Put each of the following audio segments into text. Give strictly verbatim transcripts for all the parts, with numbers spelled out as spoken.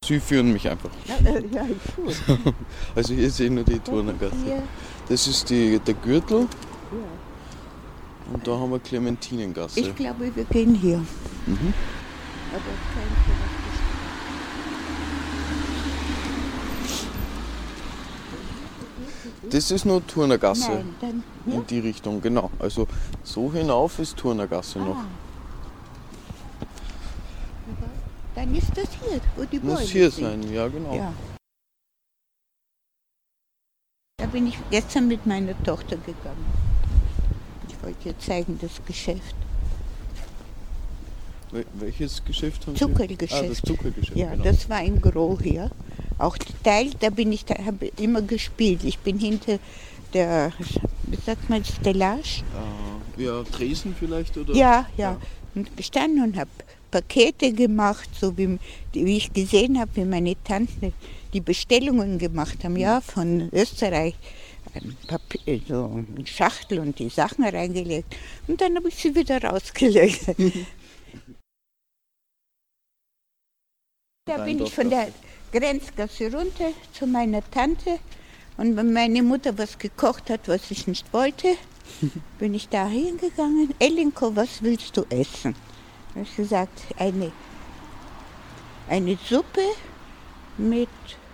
Sie führen mich einfach. Ja, äh, ja ist gut. Also hier sehe ich nur die Turnergasse. Das ist die, der Gürtel. Ja. Und da haben wir Clementinengasse. Ich glaube, wir gehen hier. Mhm. Aber kein Das ist nur Turnergasse. Nein, dann hier? In die Richtung, genau. Also so hinauf ist Turnergasse noch. Ah. Dann ist das hier, wo die Bäume Muss hier sind. sein, ja genau. Ja. Da bin ich gestern mit meiner Tochter gegangen. Ich wollte ihr zeigen, das Geschäft. Wel- Welches Geschäft haben Sie? Zuckergeschäft. Ah, das Zuckergeschäft, Ja, genau. das war ein Gros hier. Auch der Teil, da bin ich, da habe immer gespielt. Ich bin hinter der, wie sagt man, Stellage? Äh, ja, Tresen vielleicht, oder? Ja, ja. Und gestanden und habe Pakete gemacht, so wie, wie ich gesehen habe, wie meine Tanten die Bestellungen gemacht haben, ja, von Österreich. Ein Papier, so eine Schachtel und die Sachen reingelegt. Und dann habe ich sie wieder rausgelegt. Da bin ich von der Grenzgasse runter zu meiner Tante. Und wenn meine Mutter was gekocht hat, was ich nicht wollte, bin ich da hingegangen. Elinko, was willst du essen? Da habe ich gesagt, eine, eine Suppe mit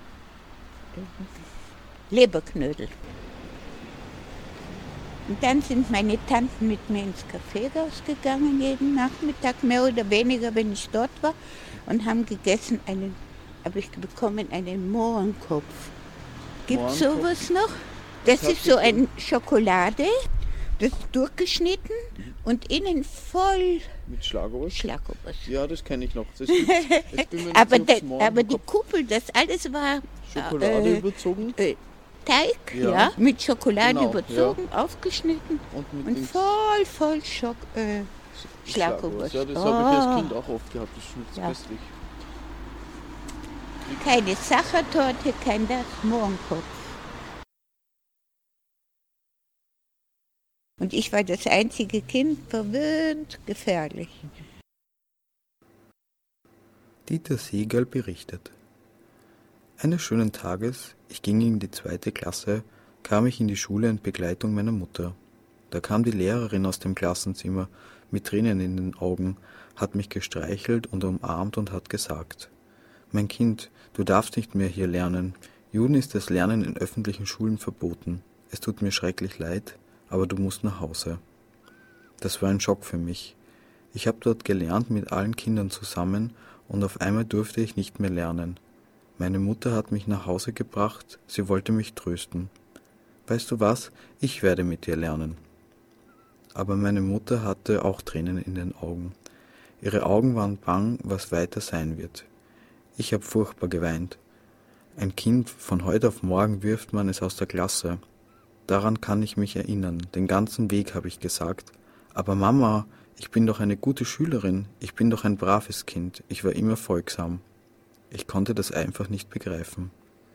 äh, Leberknödel. Und dann sind meine Tanten mit mir ins Kaffeehaus gegangen, jeden Nachmittag, mehr oder weniger, wenn ich dort war, und haben gegessen, einen, habe ich bekommen, einen Mohrenkopf. Gibt es Mohrenkopf? sowas noch? Das Das ist so eine Schokolade, das ist durchgeschnitten und innen voll Mit Schlagobers? Schlagobers. Ja, das kenne ich noch. Das gibt's. Jetzt bin ich mir aber, nicht der, sicher, ob's aber die Mohrenkopf- Kuppel, das alles war Schokolade äh, überzogen äh, Teig, Ja. ja. mit Schokolade Genau, überzogen, aufgeschnitten und mit und Dings- voll, voll Schock, äh, Schlagobers. Ja, das Oh. habe ich als Kind auch oft gehabt. Das schmeckt Ja. köstlich. Keine Sachertorte, kein das, Mohrenkopf. Und ich war das einzige Kind, verwöhnt, gefährlich. Dieter Segal berichtet. Eines schönen Tages, ich ging in die zweite Klasse, kam ich in die Schule in Begleitung meiner Mutter. Da kam die Lehrerin aus dem Klassenzimmer mit Tränen in den Augen, hat mich gestreichelt und umarmt und hat gesagt: Mein Kind, du darfst nicht mehr hier lernen. Juden ist das Lernen in öffentlichen Schulen verboten. Es tut mir schrecklich leid, aber du musst nach Hause. Das war ein Schock für mich. Ich habe dort gelernt mit allen Kindern zusammen und auf einmal durfte ich nicht mehr lernen. Meine Mutter hat mich nach Hause gebracht, sie wollte mich trösten. Weißt du was, ich werde mit dir lernen. Aber meine Mutter hatte auch Tränen in den Augen. Ihre Augen waren bang, was weiter sein wird. Ich habe furchtbar geweint. Ein Kind, von heute auf morgen wirft man es aus der Klasse. Daran kann ich mich erinnern, den ganzen Weg habe ich gesagt. Aber Mama, ich bin doch eine gute Schülerin, ich bin doch ein braves Kind, ich war immer folgsam. Ich konnte das einfach nicht begreifen.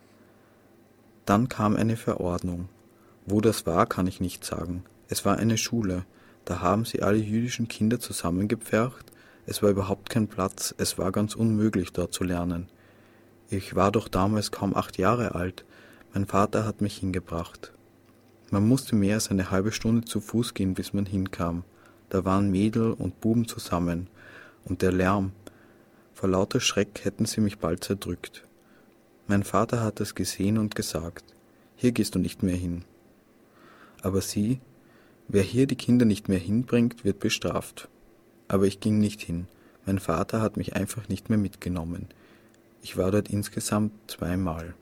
Dann kam eine Verordnung. Wo das war, kann ich nicht sagen. Es war eine Schule. Da haben sie alle jüdischen Kinder zusammengepfercht. Es war überhaupt kein Platz. Es war ganz unmöglich, dort zu lernen. Ich war doch damals kaum acht Jahre alt. Mein Vater hat mich hingebracht. Man musste mehr als eine halbe Stunde zu Fuß gehen, bis man hinkam. Da waren Mädel und Buben zusammen. Und der Lärm. Vor lauter Schreck hätten sie mich bald zerdrückt. Mein Vater hat es gesehen und gesagt: Hier gehst du nicht mehr hin. Aber sie, wer hier die Kinder nicht mehr hinbringt, wird bestraft. Aber ich ging nicht hin. Mein Vater hat mich einfach nicht mehr mitgenommen. Ich war dort insgesamt zweimal.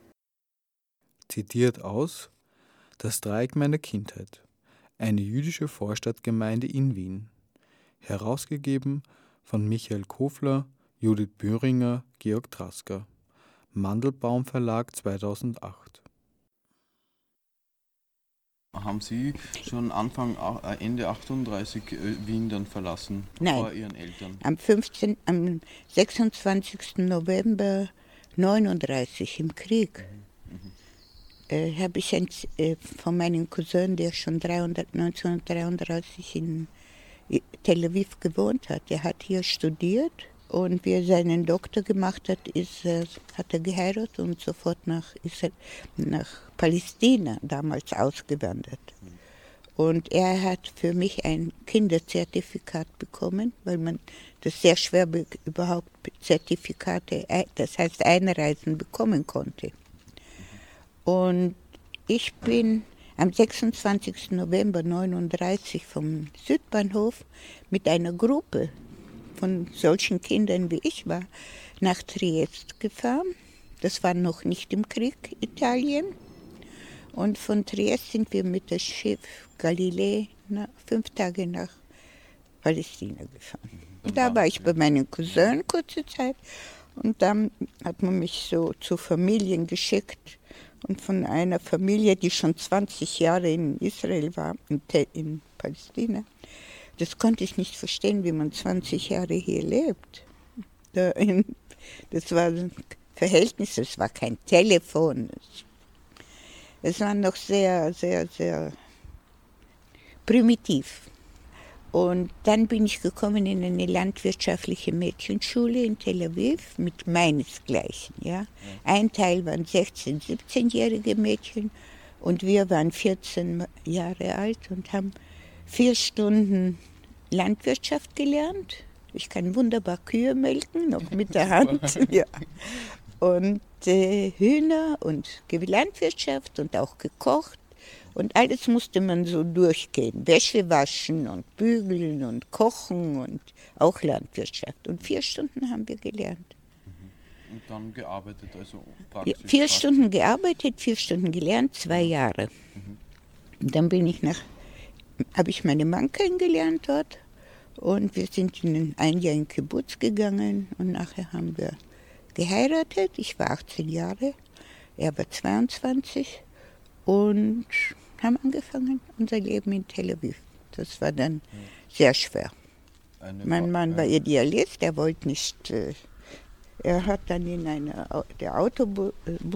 Zitiert aus Das Dreieck meiner Kindheit. Eine jüdische Vorstadtgemeinde in Wien. Herausgegeben von Michael Kofler, Judith Böhringer, Georg Drasker. Mandelbaum Verlag zweitausendacht. Haben Sie schon Anfang, äh, Ende achtunddreißig äh, Wien dann verlassen? Nein. Vor Ihren Eltern? Am, fünfzehnten, am sechsundzwanzigsten November neununddreißig im Krieg äh, habe ich ein, äh, von meinem Cousin, der schon dreihundert, neunzehnhundertdreiunddreißig in Tel Aviv gewohnt hat, der hat hier studiert Und wie er seinen Doktor gemacht hat, ist, er, hat er geheiratet und sofort nach, ist er nach Palästina damals ausgewandert. Und er hat für mich ein Kinderzertifikat bekommen, weil man das sehr schwer be- überhaupt Zertifikate, das heißt Einreisen, bekommen konnte. Und ich bin am sechsundzwanzigsten November neununddreißig vom Südbahnhof mit einer Gruppe von solchen Kindern wie ich war, nach Triest gefahren. Das war noch nicht im Krieg, Italien. Und von Triest sind wir mit dem Schiff Galilei na, fünf Tage nach Palästina gefahren. Und da war ich bei meinen Cousins kurze Zeit. Und dann hat man mich so zu Familien geschickt. Und von einer Familie, die schon zwanzig Jahre in Israel war, in, in Palästina, das konnte ich nicht verstehen, wie man zwanzig Jahre hier lebt. Das war ein Verhältnis, es war kein Telefon. Es war noch sehr, sehr, sehr primitiv. Und dann bin ich gekommen in eine landwirtschaftliche Mädchenschule in Tel Aviv mit meinesgleichen. Ja. Ein Teil waren sechzehn-, siebzehnjährige Mädchen und wir waren vierzehn Jahre alt und haben vier Stunden Landwirtschaft gelernt. Ich kann wunderbar Kühe melken, noch mit der Hand. Ja. Und äh, Hühner und Landwirtschaft und auch gekocht. Und alles musste man so durchgehen. Wäsche waschen und bügeln und kochen und auch Landwirtschaft. Und vier Stunden haben wir gelernt. Und dann gearbeitet, also praktisch. Ja, vier Stunden gearbeitet, vier Stunden gelernt, zwei Jahre. Mhm. Und dann bin ich nach, habe ich meine Mann kennengelernt dort. Und wir sind in ein Jahr in Kibbutz gegangen und nachher haben wir geheiratet. Ich war achtzehn Jahre, er war zweiundzwanzig und haben angefangen unser Leben in Tel Aviv. Das war dann sehr schwer. Eine mein Mann war Idealist, er wollte nicht, äh, er hat dann in einer, der Autobus,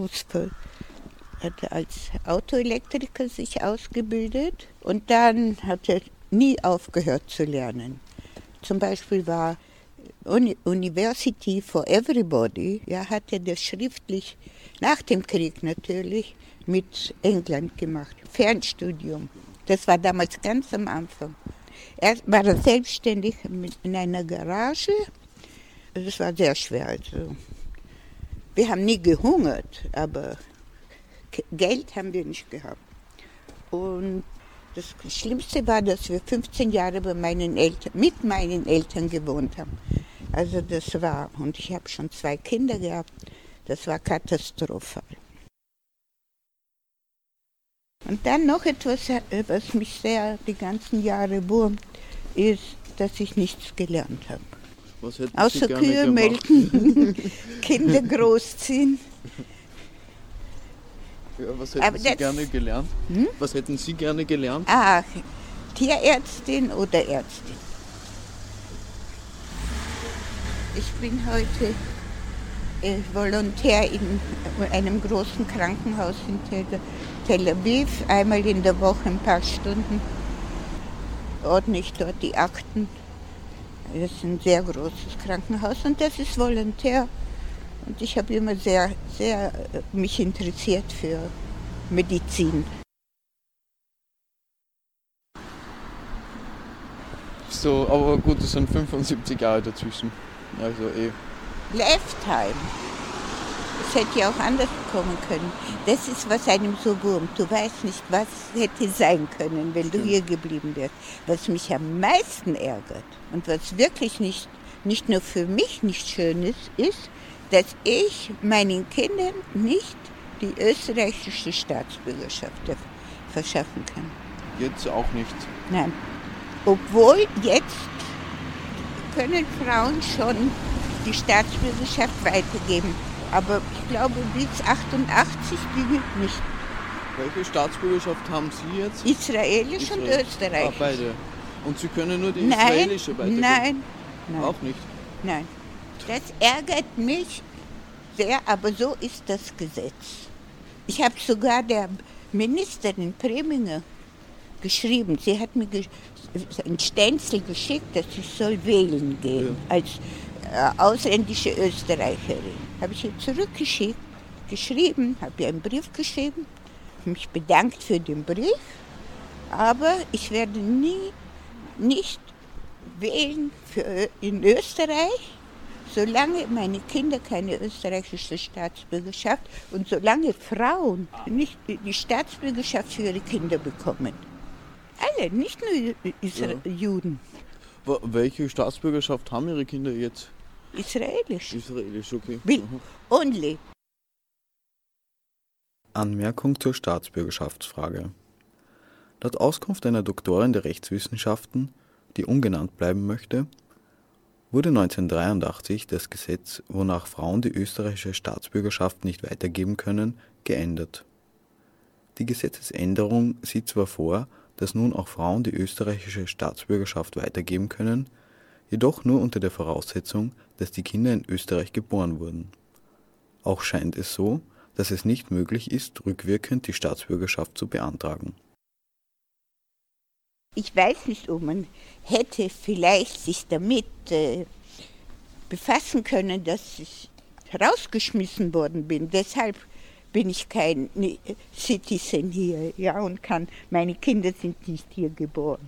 hat als Autoelektriker sich ausgebildet und dann hat er nie aufgehört zu lernen. Zum Beispiel war Uni- University for Everybody, ja, hat er das schriftlich, nach dem Krieg natürlich, mit England gemacht. Fernstudium. Das war damals ganz am Anfang. Erst war er selbstständig in einer Garage. Das war sehr schwer. Also. Wir haben nie gehungert, aber Geld haben wir nicht gehabt. Und das Schlimmste war, dass wir fünfzehn Jahre bei meinen Eltern, mit meinen Eltern gewohnt haben. Also das war, und ich habe schon zwei Kinder gehabt, das war katastrophal. Und dann noch etwas, was mich sehr die ganzen Jahre wurmt, ist, dass ich nichts gelernt habe. Was hätten Außer Sie gerne Kühe gemacht? melken, Kinder großziehen. Ja, was hätten Aber Sie das- gerne gelernt? Hm? Was hätten Sie gerne gelernt? Ah, Tierärztin oder Ärztin. Ich bin heute äh, Volontär in einem großen Krankenhaus in Tel, Tel Aviv. Einmal in der Woche ein paar Stunden ordne ich dort die Akten. Das ist ein sehr großes Krankenhaus und das ist Volontär. Und ich habe immer sehr, sehr äh, mich interessiert für Medizin. So, aber gut, es sind fünfundsiebzig Jahre dazwischen. Also eh. Lifetime. Es hätte ja auch anders kommen können. Das ist, was einem so wurmt. Du weißt nicht, was hätte sein können, wenn du hier geblieben wärst. Was mich am meisten ärgert und was wirklich nicht, nicht nur für mich nicht schön ist, ist, dass ich meinen Kindern nicht die österreichische Staatsbürgerschaft verschaffen kann. Jetzt auch nicht. Nein. Obwohl jetzt können Frauen schon die Staatsbürgerschaft weitergeben. Aber ich glaube, bis achtundachtzig ging es nicht. Welche Staatsbürgerschaft haben Sie jetzt? Israelisch und Israel. österreichisch. Ah, beide. Und Sie können nur die Nein, israelische weitergeben? nein, nein, Auch nicht. nein. Das ärgert mich sehr, aber so ist das Gesetz. Ich habe sogar der Ministerin Preminger geschrieben. Sie hat mir gesch- ein Stenzel geschickt, dass ich soll wählen gehen. Ja. Als, äh, ausländische Österreicherin. Habe ich ihr zurückgeschickt, geschrieben, habe ihr einen Brief geschrieben, mich bedankt für den Brief, aber ich werde nie, nicht wählen für, in Österreich, solange meine Kinder keine österreichische Staatsbürgerschaft und solange Frauen nicht die Staatsbürgerschaft für ihre Kinder bekommen. Alle, nicht nur Isra- ja. Juden. Welche Staatsbürgerschaft haben Ihre Kinder jetzt? Israelisch. Israelisch, okay. Will only. Anmerkung zur Staatsbürgerschaftsfrage. Laut Auskunft einer Doktorin der Rechtswissenschaften, die ungenannt bleiben möchte, wurde neunzehnhundertdreiundachtzig das Gesetz, wonach Frauen die österreichische Staatsbürgerschaft nicht weitergeben können, geändert. Die Gesetzesänderung sieht zwar vor, dass nun auch Frauen die österreichische Staatsbürgerschaft weitergeben können, jedoch nur unter der Voraussetzung, dass die Kinder in Österreich geboren wurden. Auch scheint es so, dass es nicht möglich ist, rückwirkend die Staatsbürgerschaft zu beantragen. Ich weiß nicht, ob man hätte vielleicht sich damit äh, befassen können, dass ich rausgeschmissen worden bin. Deshalb bin ich kein Citizen hier, ja, und kann, meine Kinder sind nicht hier geboren.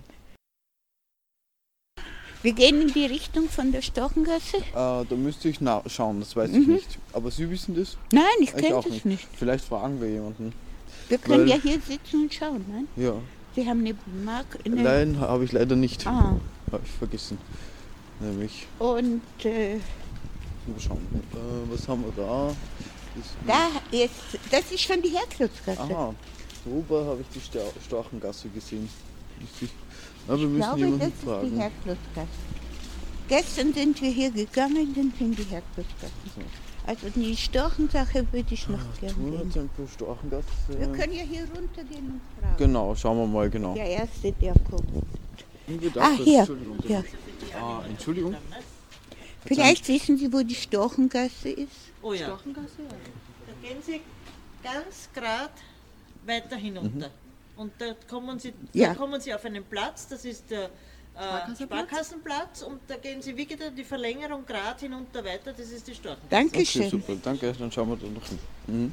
Wir gehen in die Richtung von der Storchengasse. Äh, da müsste ich schauen, das weiß mhm. ich nicht. Aber Sie wissen das? Nein, ich, ich kenne das nicht. nicht. Vielleicht fragen wir jemanden. Wir können Weil, ja hier sitzen und schauen, nein? Ja. Sie haben eine Mark... Eine Nein, habe ich leider nicht. Ah. Habe ich vergessen. Nämlich. Und... Äh, mal schauen. Äh, was haben wir da? Das da ist, das ist schon die Herklotzgasse. Aha, drüber habe ich die Storchengasse gesehen. Ja, wir ich müssen glaube, jemanden das fragen. ist die Herklotzgasse. Gestern sind wir hier gegangen, sind in die Herklotzgasse. So. Also die Storchensache würde ich noch ah, gerne sehen. Tempel, Storchengasse. Wir können ja hier runtergehen und fragen. Genau, schauen wir mal genau. Der erste, der kommt. Gedacht, ah, hier. Entschuldigung. Ja. Ah, Entschuldigung. Vielleicht wissen Sie, wo die Storchengasse ist? Oh ja. Storchengasse, ja. Da gehen Sie ganz gerade weiter hinunter. Mhm. Und da kommen, Sie, da ja. kommen Sie auf einen Platz, das ist der äh, Sparkassenplatz, und da gehen Sie wie wieder die Verlängerung gerade hinunter weiter, das ist die Storchengasse. Dankeschön. Okay, super, danke, dann schauen wir da noch hin. Mhm.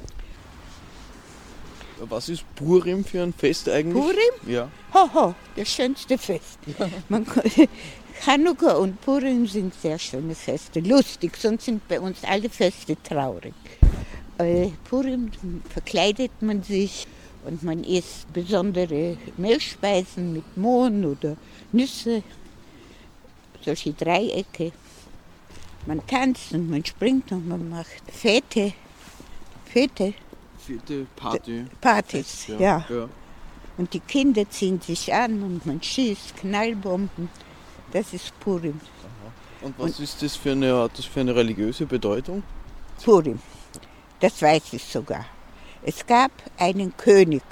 Was ist Purim für ein Fest eigentlich? Purim? Ja. Hoho, das schönste Fest. Ja. Man, Chanukka und Purim sind sehr schöne Feste, lustig, sonst sind bei uns alle Feste traurig. Äh, Purim verkleidet man sich und man isst besondere Mehlspeisen mit Mohn oder Nüsse, solche Dreiecke. Man tanzt und man springt und man macht Fete, Fete. Fete, Party. Partys, ja. Ja. ja. Und die Kinder ziehen sich an und man schießt Knallbomben. Das ist Purim. Aha. Und was und ist das für eine, hat das für eine religiöse Bedeutung? Purim, das weiß ich sogar. Es gab einen König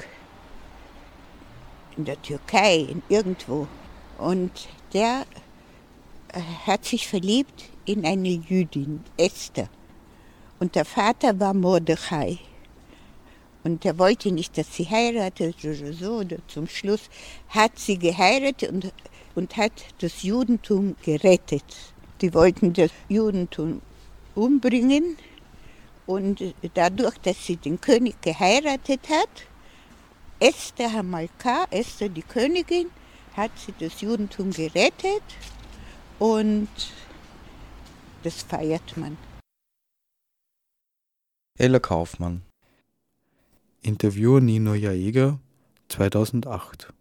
in der Türkei, in irgendwo, und der hat sich verliebt in eine Jüdin, Esther. Und der Vater war Mordechai. Und er wollte nicht, dass sie heiratet oder so. Oder zum Schluss hat sie geheiratet und, und hat das Judentum gerettet. Die wollten das Judentum umbringen. Und dadurch, dass sie den König geheiratet hat, Esther Hamalka, Esther die Königin, hat sie das Judentum gerettet. Und das feiert man. Ella Kaufmann. Interviewer Nino Jaeger, zweitausendacht.